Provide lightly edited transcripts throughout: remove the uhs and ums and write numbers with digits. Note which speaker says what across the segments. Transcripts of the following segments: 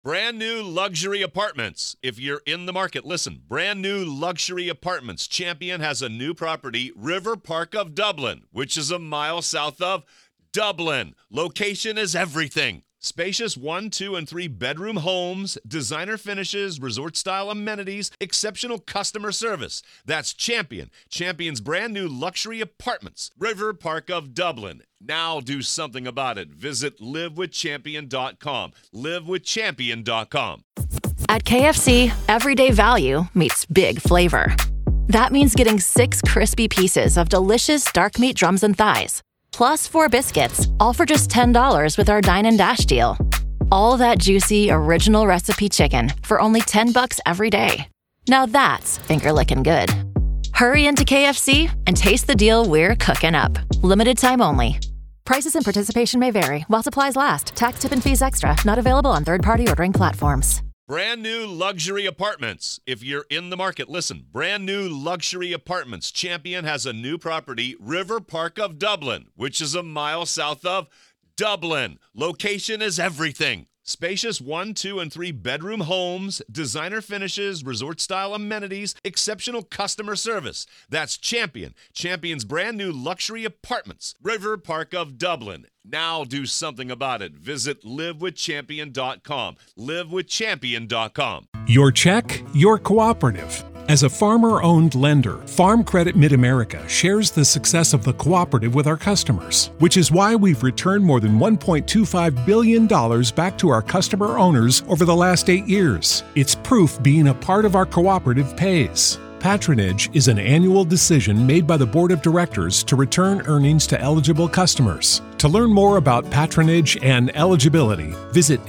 Speaker 1: Brand new luxury apartments. If you're in the market, listen. Brand new luxury apartments. Champion has a new property, River Park of Dublin, which is a mile south of Dublin. Location is everything. Spacious 1, 2, and 3 bedroom homes, designer finishes, resort-style amenities, exceptional customer service. That's Champion. Champion's brand new luxury apartments. River Park of Dublin. Now do something about it. Visit livewithchampion.com. Livewithchampion.com.
Speaker 2: At KFC, everyday value meets big flavor. That means getting 6 crispy pieces of delicious dark meat drums and thighs, plus 4 biscuits, all for just $10 with our Dine and Dash deal. All that juicy, original recipe chicken for only $10 every day. Now that's finger-licking good. Hurry into KFC and taste the deal we're cooking up. Limited time only. Prices and participation may vary while supplies last. Tax, tip, and fees extra. Not available on third-party ordering platforms.
Speaker 1: Brand new luxury apartments. If you're in the market, listen. Brand new luxury apartments. Champion has a new property, River Park of Dublin, which is a mile south of Dublin. Location is everything. Spacious 1, 2, and 3 bedroom homes, designer finishes, resort-style amenities, exceptional customer service. That's Champion. Champion's brand new luxury apartments. River Park of Dublin. Now do something about it. Visit livewithchampion.com. Livewithchampion.com.
Speaker 3: Your check, your cooperative. As a farmer-owned lender, Farm Credit Mid-America shares the success of the cooperative with our customers, which is why we've returned more than $1.25 billion back to our customer owners over the last 8 years. It's proof being a part of our cooperative pays. Patronage is an annual decision made by the Board of Directors to return earnings to eligible customers. To learn more about patronage and eligibility, visit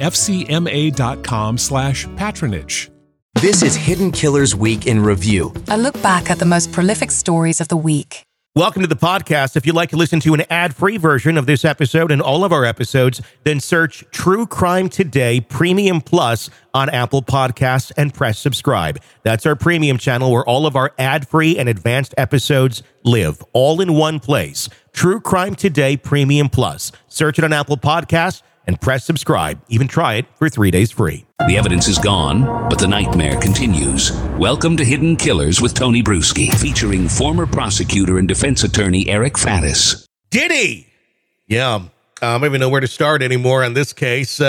Speaker 3: fcma.com/patronage.
Speaker 4: This is Hidden Killers Week in Review.
Speaker 5: A look back at the most prolific stories of the week.
Speaker 6: Welcome to the podcast. If you'd like to listen to an ad-free version of this episode and all of our episodes, then search True Crime Today Premium Plus on Apple Podcasts and press subscribe. That's our premium channel where all of our ad-free and advanced episodes live, all in one place. True Crime Today Premium Plus. Search it on Apple Podcasts and press subscribe. Even try it for 3 days free.
Speaker 7: The evidence is gone, but the nightmare continues. Welcome to Hidden Killers with Tony Bruschi, featuring former prosecutor and defense attorney Eric Faddis.
Speaker 6: Diddy! Yeah, I don't even know where to start anymore on this case.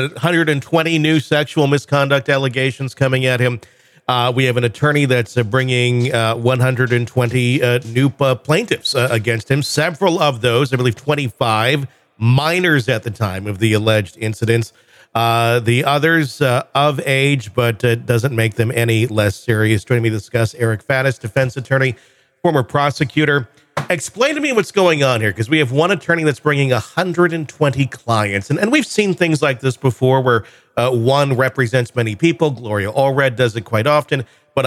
Speaker 6: 120 new sexual misconduct allegations coming at him. We have an attorney that's bringing 120 new plaintiffs against him. Several of those, I believe 25, minors at the time of the alleged incidents. The others of age, but doesn't make them any less serious. Joining me to discuss, Eric Faddis, defense attorney, former prosecutor. Explain to me what's going on here, because we have one attorney that's bringing 120 clients. And we've seen things like this before where one represents many people. Gloria Allred does it quite often. But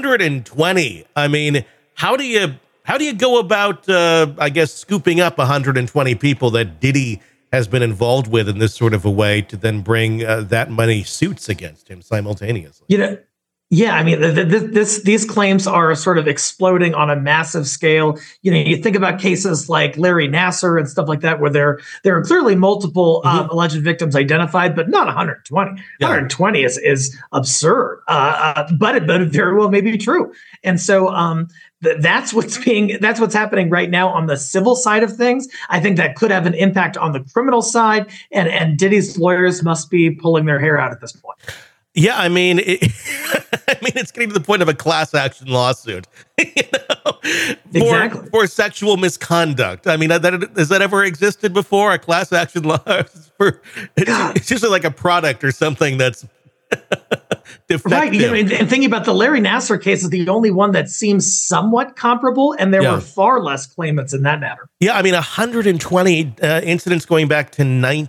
Speaker 6: 120, I mean, how do you go about, I guess, scooping up 120 people that Diddy has been involved with in this sort of a way to then bring that many suits against him simultaneously?
Speaker 8: Yeah, I mean, these claims are sort of exploding on a massive scale. You think about cases like Larry Nassar and stuff like that, where there are clearly multiple alleged victims identified, but not 120. Yeah. 120 is absurd, but it very well may be true. And so that's what's happening right now on the civil side of things. I think that could have an impact on the criminal side, and Diddy's lawyers must be pulling their hair out at this point.
Speaker 6: Yeah, I mean, it's getting to the point of a class action lawsuit,
Speaker 8: exactly,
Speaker 6: for sexual misconduct. I mean, has that ever existed before? A class action law it's usually like a product or something that's defective.
Speaker 8: Right. And thinking about the Larry Nassar case is the only one that seems somewhat comparable, and there were far less claimants in that matter. Yeah,
Speaker 6: I mean, 120 incidents going back to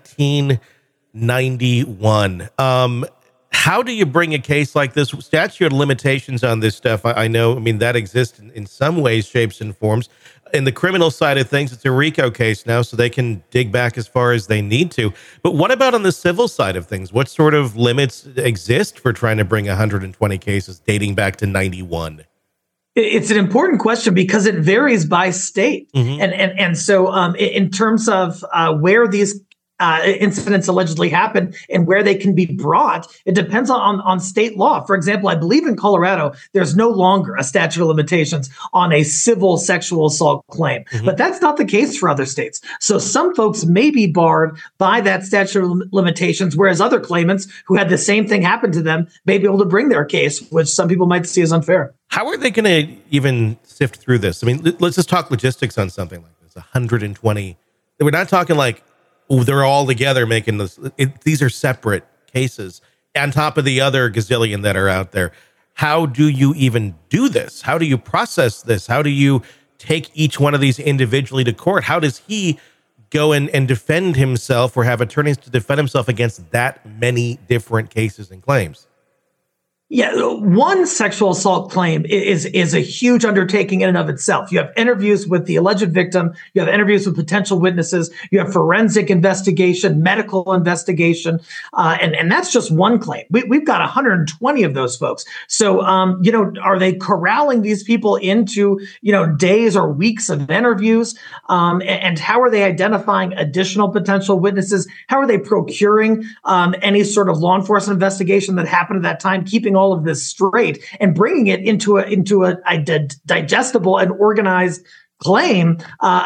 Speaker 6: 1991. How do you bring a case like this? Statute of limitations on this stuff, I know, I mean, that exists in some ways, shapes, and forms. In the criminal side of things, it's a RICO case now, so they can dig back as far as they need to. But what about on the civil side of things? What sort of limits exist for trying to bring 120 cases dating back to 91?
Speaker 8: It's an important question because it varies by state. Mm-hmm. And so in terms of where these incidents allegedly happen and where they can be brought, it depends on state law. For example, I believe in Colorado, there's no longer a statute of limitations on a civil sexual assault claim, but that's not the case for other states. So some folks may be barred by that statute of limitations, whereas other claimants who had the same thing happen to them may be able to bring their case, which some people might see as unfair.
Speaker 6: How are they going to even sift through this? I mean, let's just talk logistics on something like this. 120. We're not talking like, oh, they're all together making this. These are separate cases on top of the other gazillion that are out there. How do you even do this? How do you process this? How do you take each one of these individually to court? How does he go and defend himself or have attorneys to defend himself against that many different cases and claims?
Speaker 8: Yeah, one sexual assault claim is a huge undertaking in and of itself. You have interviews with the alleged victim, you have interviews with potential witnesses, you have forensic investigation, medical investigation, and that's just one claim. We've got 120 of those folks. So, are they corralling these people into, days or weeks of interviews? And how are they identifying additional potential witnesses? How are they procuring any sort of law enforcement investigation that happened at that time, keeping all of this straight and bringing it into a digestible and organized claim?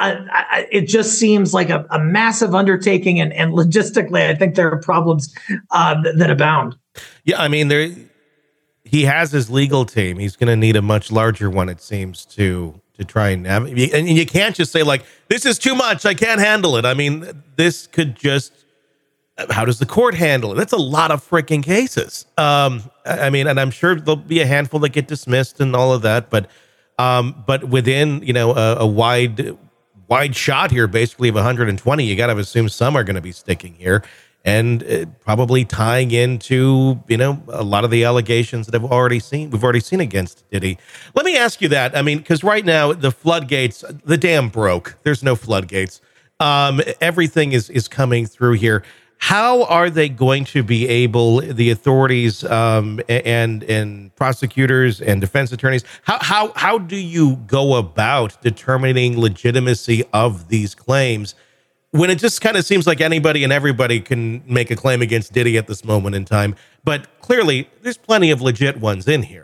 Speaker 8: It just seems like a massive undertaking, and logistically, I think there are problems that abound.
Speaker 6: Yeah, I mean, he has his legal team. He's going to need a much larger one, it seems, to try and navigate. And you can't just say, like, this is too much, I can't handle it. I mean, this could just... How does the court handle it? That's a lot of freaking cases. I mean, and I'm sure there'll be a handful that get dismissed and all of that, but within, a wide shot here, basically of 120, you got to assume some are going to be sticking here and probably tying into, a lot of the allegations that we've already seen against Diddy. Let me ask you that. I mean, because right now the floodgates, the dam broke. There's no floodgates. Everything is coming through here. How are they going to be able, the authorities and prosecutors and defense attorneys, how do you go about determining legitimacy of these claims when it just kind of seems like anybody and everybody can make a claim against Diddy at this moment in time? But clearly, there's plenty of legit ones in here.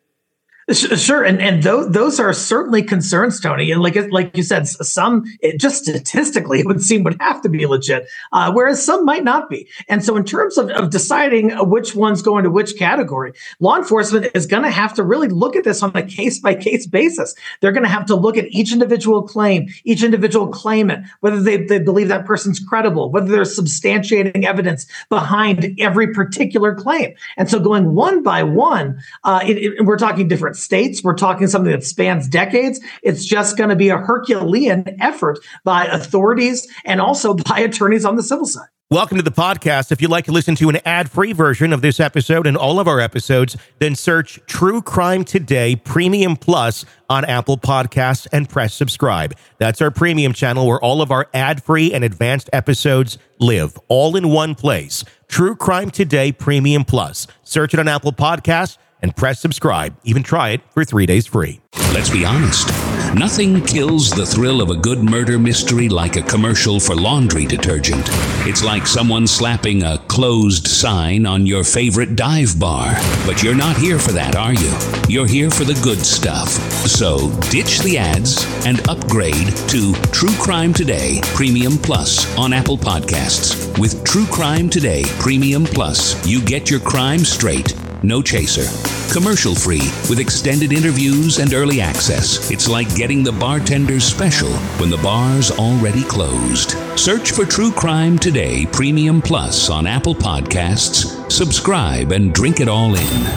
Speaker 8: Sure, and those are certainly concerns, Tony. And like you said, some just statistically it would seem would have to be legit, whereas some might not be. And so, in terms of deciding which ones go into which category, law enforcement is going to have to really look at this on a case by case basis. They're going to have to look at each individual claim, each individual claimant, whether they believe that person's credible, whether there's substantiating evidence behind every particular claim. And so, going one by one, we're talking different states. We're talking something that spans decades. It's just going to be a Herculean effort by authorities and also by attorneys on the civil side.
Speaker 6: Welcome to the podcast. If you'd like to listen to an ad-free version of this episode and all of our episodes, then search True Crime Today Premium Plus on Apple Podcasts and press subscribe. That's our premium channel where all of our ad-free and advanced episodes live, all in one place. True Crime Today Premium Plus. Search it on Apple Podcasts and press subscribe. Even try it for 3 days free.
Speaker 7: Let's be honest. Nothing kills the thrill of a good murder mystery like a commercial for laundry detergent. It's like someone slapping a closed sign on your favorite dive bar. But you're not here for that, are you? You're here for the good stuff. So ditch the ads and upgrade to True Crime Today Premium Plus on Apple Podcasts. With True Crime Today Premium Plus, you get your crime straight. No chaser. Commercial free with extended interviews and early access. It's like getting the bartender's special when the bar's already closed. Search for True Crime Today Premium Plus on Apple Podcasts. Subscribe and drink it all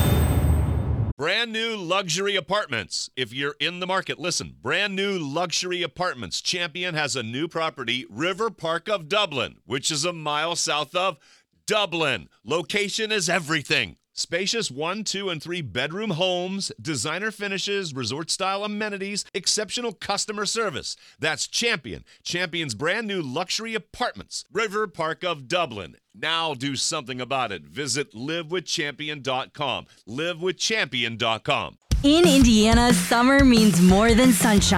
Speaker 7: in.
Speaker 1: Brand new luxury apartments. If you're in the market, listen. Brand new luxury apartments. Champion has a new property, River Park of Dublin, which is a mile south of Dublin. Location is everything. Spacious 1, 2, and 3 bedroom homes, designer finishes, resort-style amenities, exceptional customer service. That's Champion. Champion's brand new luxury apartments. River Park of Dublin. Now do something about it. Visit livewithchampion.com. Livewithchampion.com.
Speaker 9: In Indiana, summer means more than sunshine.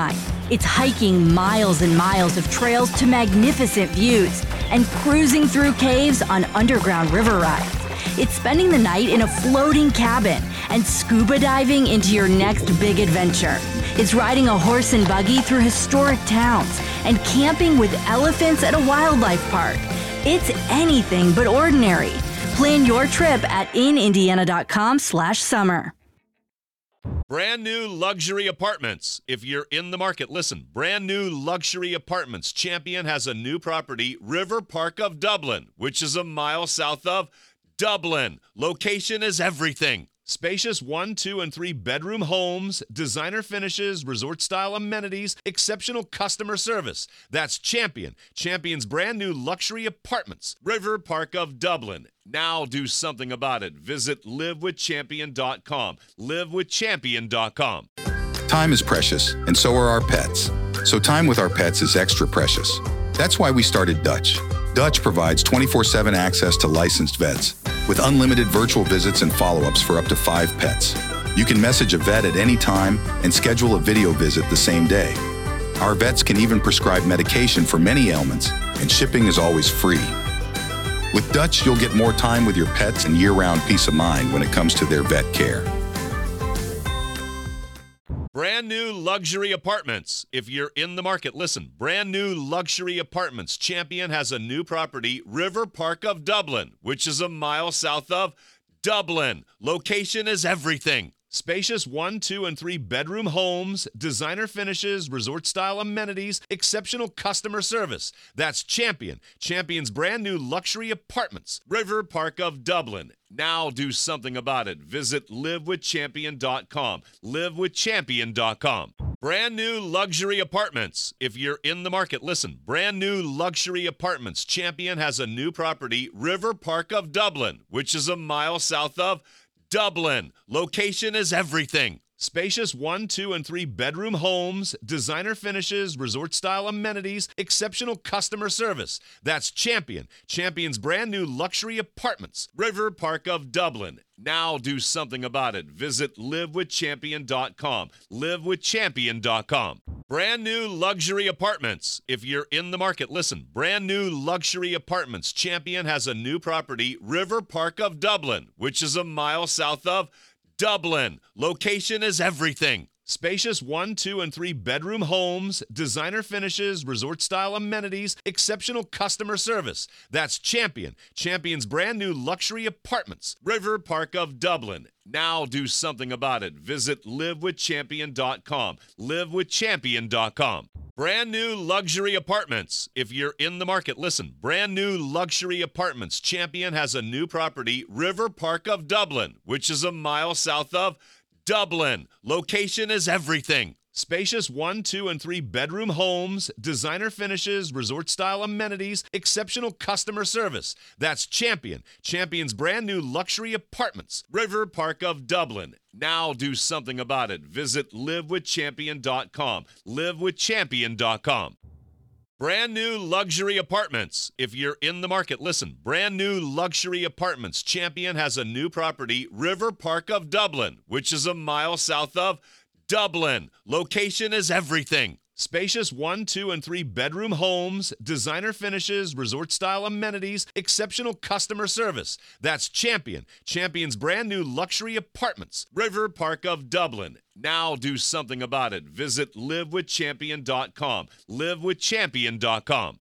Speaker 9: It's hiking miles and miles of trails to magnificent views and cruising through caves on underground river rides. It's spending the night in a floating cabin and scuba diving into your next big adventure. It's riding a horse and buggy through historic towns and camping with elephants at a wildlife park. It's anything but ordinary. Plan your trip at inindiana.com/summer.
Speaker 1: Brand new luxury apartments. If you're in the market, listen. Brand new luxury apartments. Champion has a new property, River Park of Dublin, which is a mile south of Dublin. Location is everything. Spacious 1, 2, and 3 bedroom homes, designer finishes, resort-style amenities, exceptional customer service. That's Champion. Champion's brand new luxury apartments, River Park of Dublin. Now do something about it. Visit livewithchampion.com. livewithchampion.com.
Speaker 10: Time is precious, and so are our pets. So time with our pets is extra precious. That's why we started Dutch. Dutch provides 24/7 access to licensed vets with unlimited virtual visits and follow-ups for up to 5 pets. You can message a vet at any time and schedule a video visit the same day. Our vets can even prescribe medication for many ailments, and shipping is always free. With Dutch, you'll get more time with your pets and year-round peace of mind when it comes to their vet care.
Speaker 1: Brand new luxury apartments. If you're in the market, listen. Brand new luxury apartments. Champion has a new property, River Park of Dublin, which is a mile south of Dublin. Location is everything. Spacious 1, 2, and 3 bedroom homes, designer finishes, resort-style amenities, exceptional customer service. That's Champion. Champion's brand new luxury apartments, River Park of Dublin. Now do something about it. Visit livewithchampion.com. livewithchampion.com. Brand new luxury apartments. If you're in the market, listen. Brand new luxury apartments. Champion has a new property, River Park of Dublin, which is a mile south of Dublin. Location is everything. Spacious 1, 2, and 3 bedroom homes, designer finishes, resort-style amenities, exceptional customer service. That's Champion. Champion's brand new luxury apartments, River Park of Dublin. Now do something about it. Visit livewithchampion.com. livewithchampion.com. Brand new luxury apartments. If you're in the market, listen. Brand new luxury apartments. Champion has a new property, River Park of Dublin, which is a mile south of Dublin. Location is everything. Spacious 1, 2, and 3 bedroom homes, designer finishes, resort-style amenities, exceptional customer service. That's Champion. Champion's brand new luxury apartments, River Park of Dublin. Now do something about it. Visit livewithchampion.com. livewithchampion.com. Brand new luxury apartments. If you're in the market, listen. Brand new luxury apartments. Champion has a new property, River Park of Dublin, which is a mile south of Dublin. Location is everything. Spacious 1, 2, and 3 bedroom homes, designer finishes, resort-style amenities, exceptional customer service. That's Champion. Champion's brand new luxury apartments, River Park of Dublin. Now do something about it. Visit livewithchampion.com. livewithchampion.com. Brand new luxury apartments. If you're in the market, listen. Brand new luxury apartments. Champion has a new property, River Park of Dublin, which is a mile south of Dublin. Location is everything. Spacious 1, 2, and 3 bedroom homes, designer finishes, resort-style amenities, exceptional customer service. That's Champion. Champion's brand new luxury apartments, River Park of Dublin. Now do something about it. Visit livewithchampion.com. livewithchampion.com.